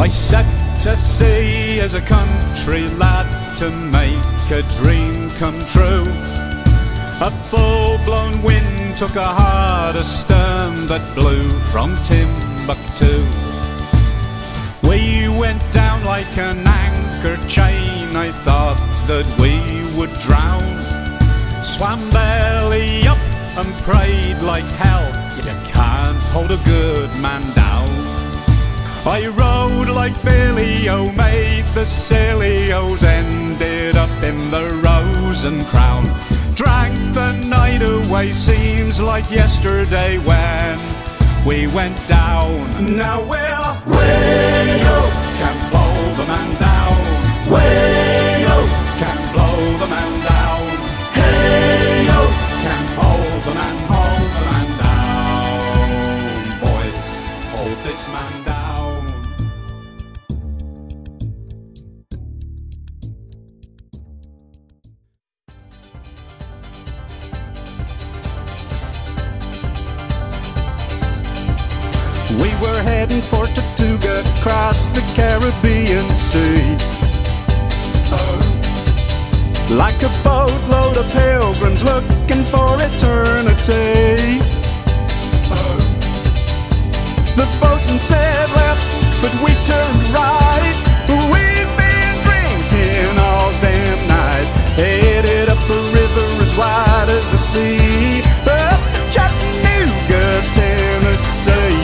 set to sea as a country lad to make a dream come true. A full-blown wind took a hard astern that blew from Timbuktu. We went down like an anchor chain, I thought that we would drown. Swam belly up and prayed like hell, you can't hold a good man down. I rode like Billy-O, made the silly-O's, ended up in the Rose and Crown. Drank the night away, seems like yesterday when we went down. Now we're way-o, can't blow the man down. Way-o, can't blow the man down. Hey-o, can't hold the man down. Boys, hold this man down. We were heading for Tortuga, across the Caribbean Sea. Like a boatload of pilgrims looking for eternity. The bosun said left, but we turned right. We'd been drinking all damn night, headed up a river as wide as the sea, up to Chattanooga, Tennessee.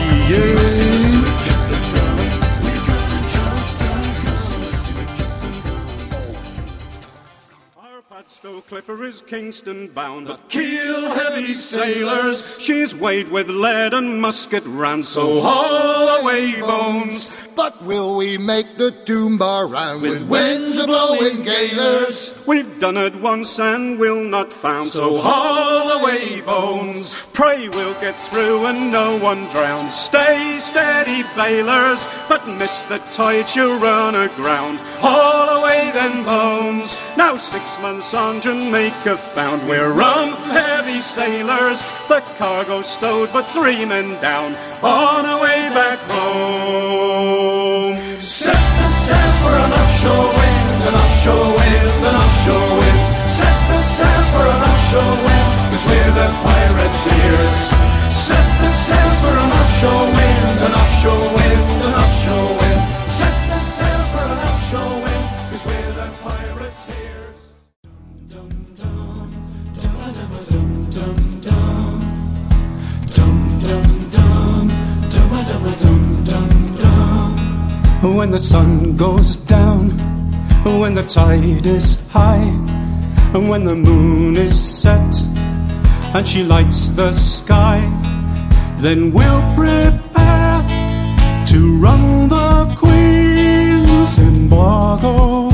Our Padstow clipper is Kingston bound, but keel heavy sailors. She's weighed with lead and musket round, so haul away, bones. But will we make the Toomba round with winds a-blowing galers? We've done it once and will not found, so haul away, bones. Pray we'll get through and no one drowns. Stay steady, bailers, but miss the tide, you'll run aground. Haul away then, bones. Now 6 months on Jamaica found, we're rum heavy sailors. The cargo stowed, but 3 men down, on our way back home. Set the sails for an offshore wind, an offshore wind, an offshore wind. Set the sails for an offshore wind, 'cause we're the pirateers. Set the sails for an offshore wind, an offshore wind, an offshore wind. Set the sails for an offshore wind, 'cause we're the pirateers. Dum dum, dum dum dum dum dum, dum dum dum, dum dum dum dum dum. When the sun goes down, when the tide is high, and when the moon is set and she lights the sky, then we'll prepare to run the Queen's embargo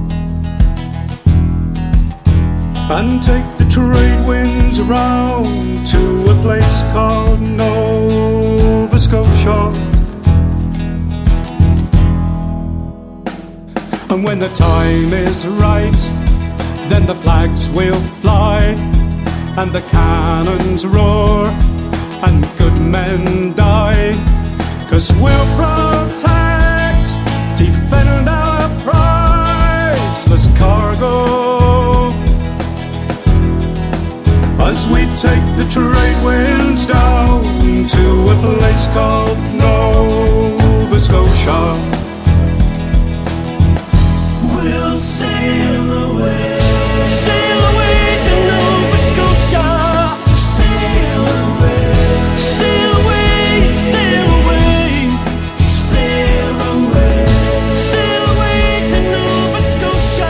and take the trade winds round to a place called Nova Scotia. And when the time is right, then the flags will fly, and the cannons roar, and good men die. 'Cause we'll protect, defend our priceless cargo, as we take the trade winds down to a place called Nova Scotia. We'll sail away to Nova Scotia. Sail away, sail away, sail away, sail away, sail away to Nova Scotia.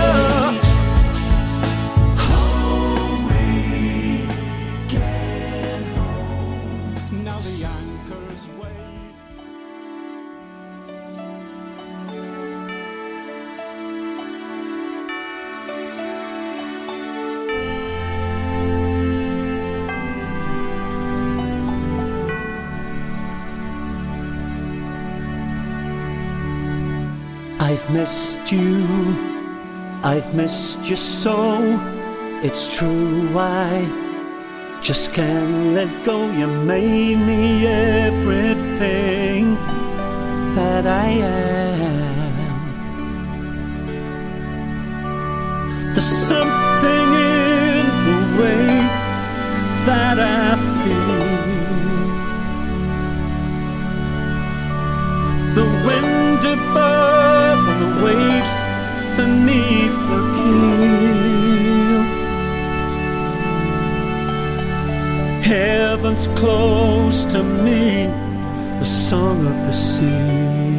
Home we get home. Now the anchors weigh. I've missed you so. It's true, I just can't let go. You made me everything that I am. There's something in the way that I feel. The wind above and the waves beneath the keel. Heaven's close to me, the song of the sea.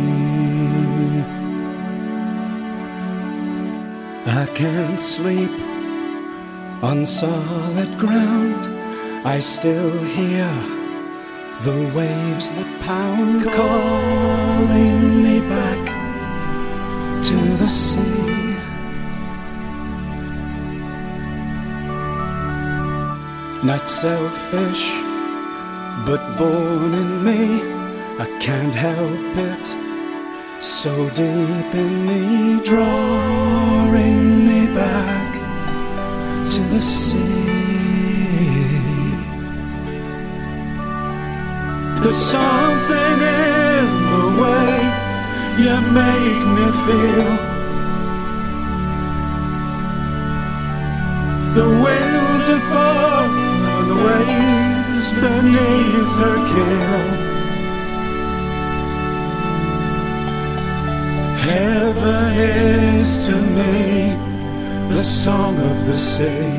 I can't sleep on solid ground. I still hear the waves that pound, calling me back to the sea. Not selfish, but born in me. I can't help it, so deep in me, drawing me back to the sea. There's something in the way you make me feel. The wind above and the waves beneath her keel. Heaven is to me the song of the sea.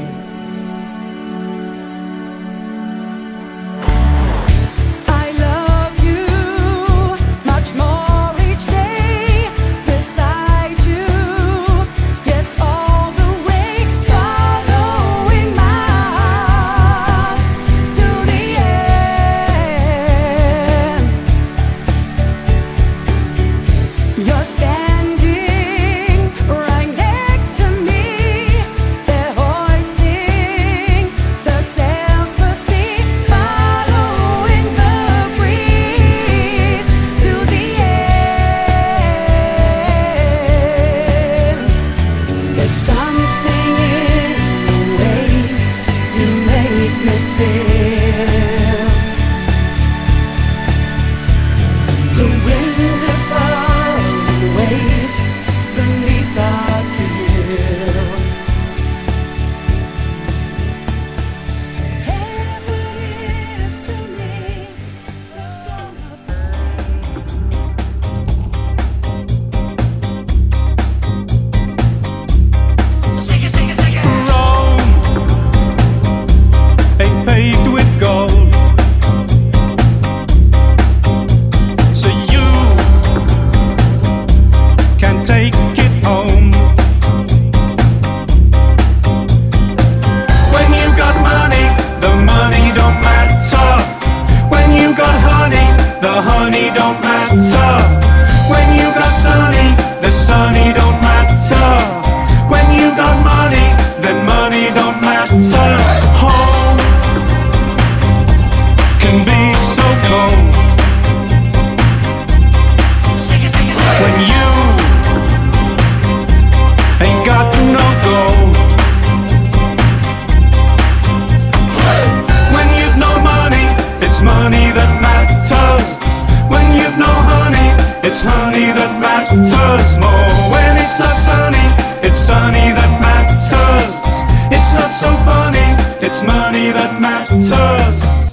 Sunny don't matter. When you got money, then money don't matter. Home can be so cold when you ain't got no gold. When you've no money, it's money that matters. When you've no honey, it's honey that matters more. When it's not sunny, it's sunny that matters. It's not so funny, it's money that matters.